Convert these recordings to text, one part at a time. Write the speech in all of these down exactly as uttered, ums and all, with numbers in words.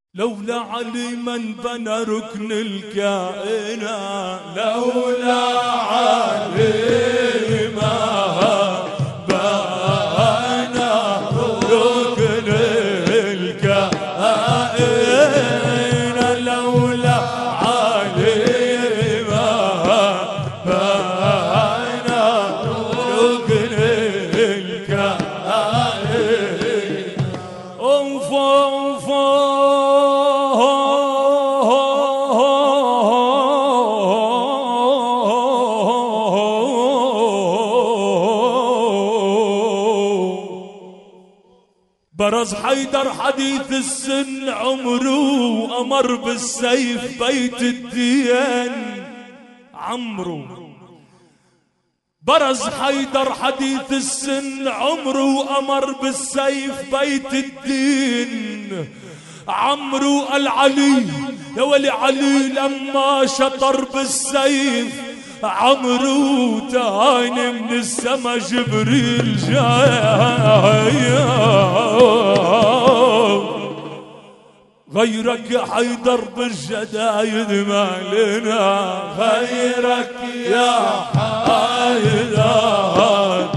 لولا علي من بنى ركن الكائنات، لولا علي ما بنى ركن الكائنات، لولا علي ما بنى ركن الكائنات. أوف أوف برز حيدر حديث السن عمره، أمر بالسيف بيت الدين عمرو. برز حيدر حديث السن عمره، أمر بالسيف بيت الدين عمرو. العلي يا ولي علي لما شطر بالسيف عمرو، تهاني من السما جبريل جاي. غيرك يا حيدر بالجدايد ما لنا، غيرك يا حيدر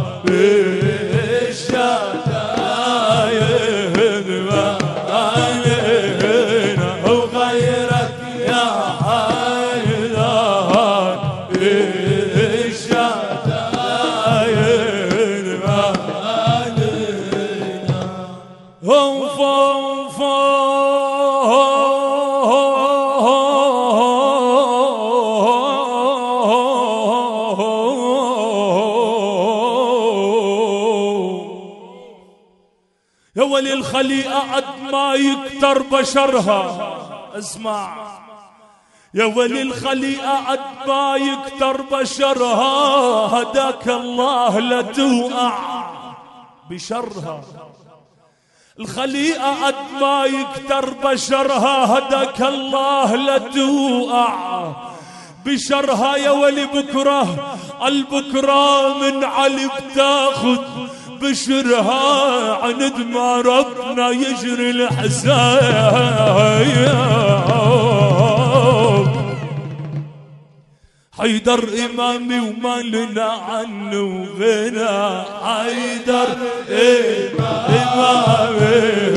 بالجدايد ما لنا، وغيرك يا حيدر بالجدايد ما لنا. هم فوق يا ولي الخليقة قد ما يكتر بشرها. اسمع يا ولي الخليقة قد ما يكتر بشرها، هداك الله لا توقع بشرها. الخليقة قد ما يكتر بشرها، هداك الله لا توقع بشرها. يا ولي بكرة البكرة من علي بتاخد بشرها، عند ما ربنا يجري الحساب. حيدر إمامي وما لنا عنه غنى، حيدر إمامي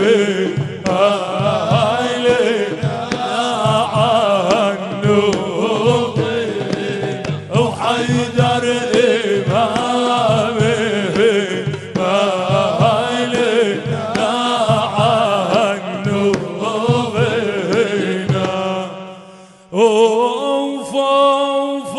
ما لنا عنه غنى، وحيدر إمامي ما لنا عنه غنى. أوف أوف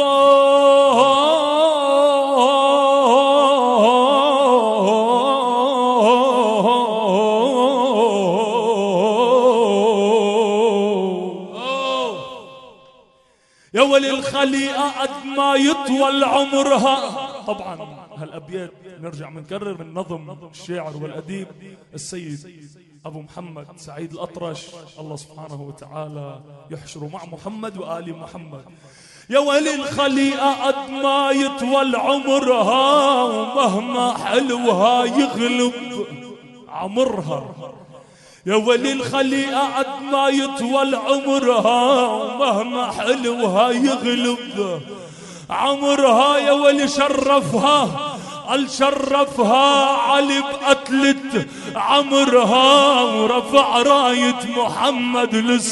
يا ولي الخليقة قد ما يطول عمرها. طبعا هالأبيات نرجع منكرر من نظم الشاعر والأديب السيد أبو محمد سعيد الأطرش، الله سبحانه وتعالى يحشر مع محمد وآل محمد. يا ولي الخليقة قد ما يطول عمرها، ومهما حلوها يغلب عمرها. يا ولي الخليقة قد ما يطول عمرها، ومهما حلوها يغلب عمرها. يا ولي شرفها الشرفها علي بقتلة عمرها، ورفع راية محمد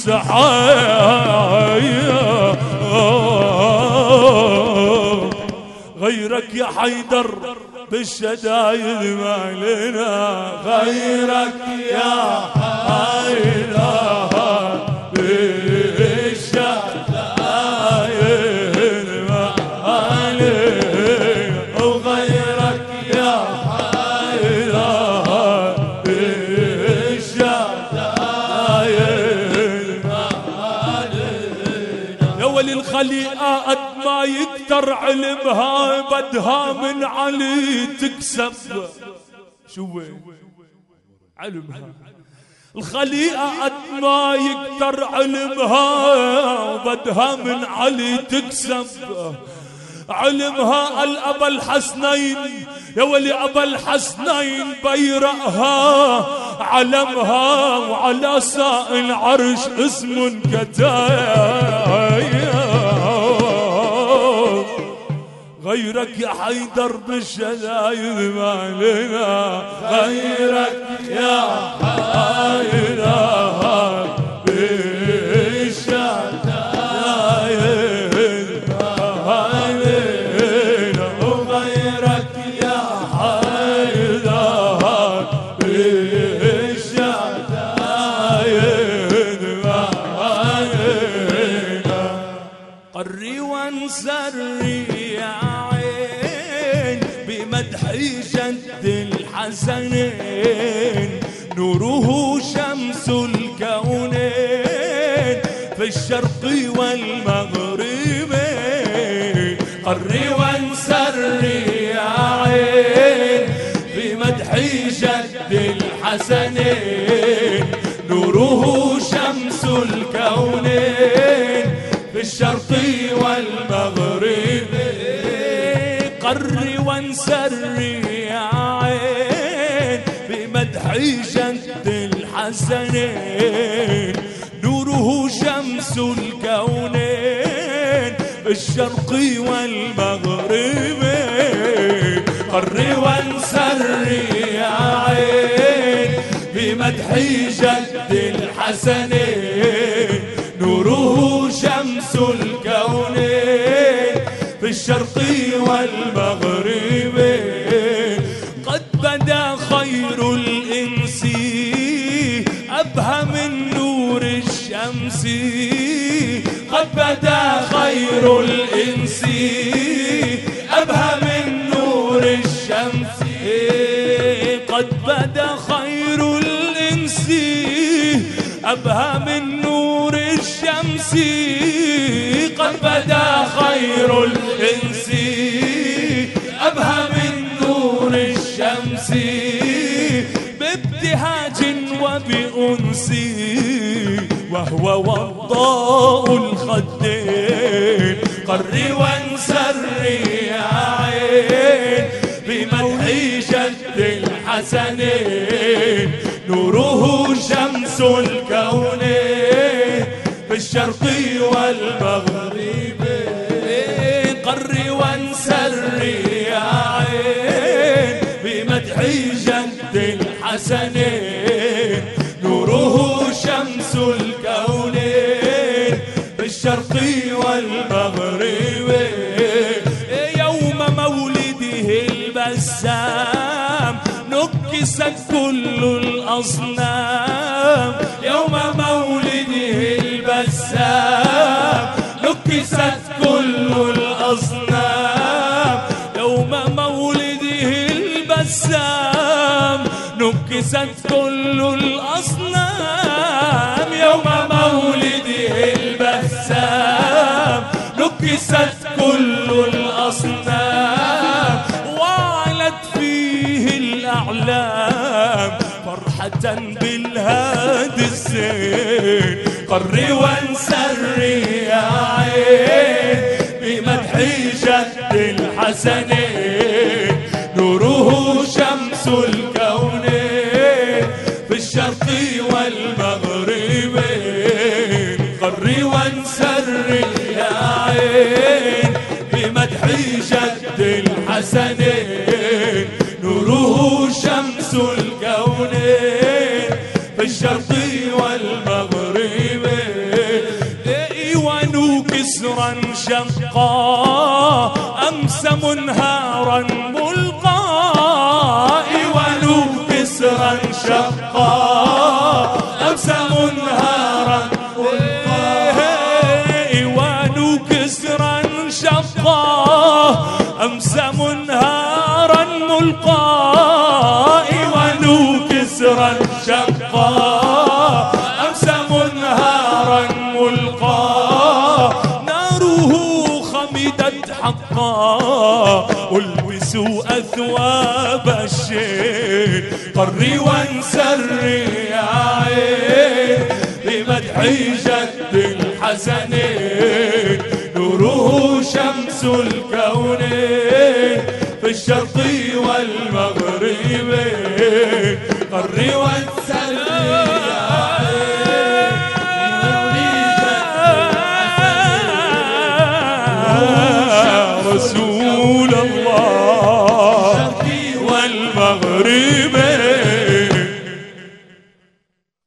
للسحايا. غيرك يا حيدر بالشدايد ما لنا، غيرك يا حيدر بالشدايد ما لنا، وغيرك يا حيدر بالشدايد ما لنا. يا ولي الخليقة قد ما يكتر علمها، بدها من علي تكسب. شو علمها الخليقة قد ما يكتر علمها، وبدها من علي تكسب علمها. الأبا الحسنين يا ولي أبا الحسنين بيرقها علمها وعلى ساء العرش اسم كتايا. غيرك يا حيدر بالشدايد ما لنا غيرك يا حيدر بالشدايد ما لنا وغيرك يا حيدر بالشدايد ما لنا. قري وانسري بمدحي جد الحسنين نوره شمس الكونين في الشرق والمغرب. قري وانسري يا عين بمدحي جد الحسنين نوره شمس الكونين في الشرق والمغرب. قري وانسري يا عين بمدحي جد الحسنين نوره شمس الكونين الشرق والمغرب. قري وانسري يا عين بمدحي جد الحسنين نوره شمس الكونين في الشرق والمغرب. قد بدا خير الإنس أبهى من نور الشمس. قد بدا خير الإنس أبهى من نور الشمس. قد بدا خير الإنس أبهى من نور الشمس. قد بدا خير الإنس أبهى من نور الشمس بابتهاج وبأنس وهو وضاء الخدين. قري وانسري يا عين بمدحي جد الحسنين نوره شمس الكونين في الشرق والمغرب. قري وانسري يا عين بمدحي جد الحسنين نوره شمس الكونين في الشرق والمغرب. يوم مولده البسام نكست كل الأصنام. يوم مولده البسام نكست كل الأصنام. يوم مولده البسام نكست كل الأصنام. يوم مولده البسام نكست كل الأصنام وعلت فيه الأعلام فرحة بالهادي الزين. قري وانسري يا عين بمدحي جد الحسنين نوره شمس الكونين في الشرق والمغرب. قري وانسري يا عين بمدحي جد الحسنين نوره شمس الكونين في الشرق والمغرب. إيوان كسرا شقا أمس منهارا ملقا. إيوان كسرا شقا أمس منهارا ملقا. إيوان كسرا شقا أمس منهارا ملقا. إيوان كسرا شقا أمس منهارا ملقا. ناره خمدت حقا البسوا أثواب الشين. قري وانسري يا عين بمدحي جد الحسنين نوره شمس الكونين في الشرق والمغرب. قري وانسري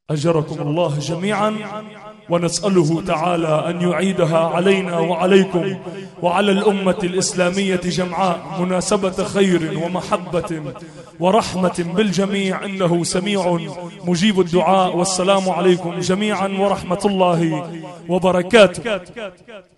أجركم الله جميعا، ونسأله تعالى أن يعيدها علينا وعليكم وعلى الأمة الإسلامية جمعاء مناسبة خير ومحبة ورحمة بالجميع، إنه سميع مجيب الدعاء. والسلام عليكم جميعا ورحمة الله وبركاته.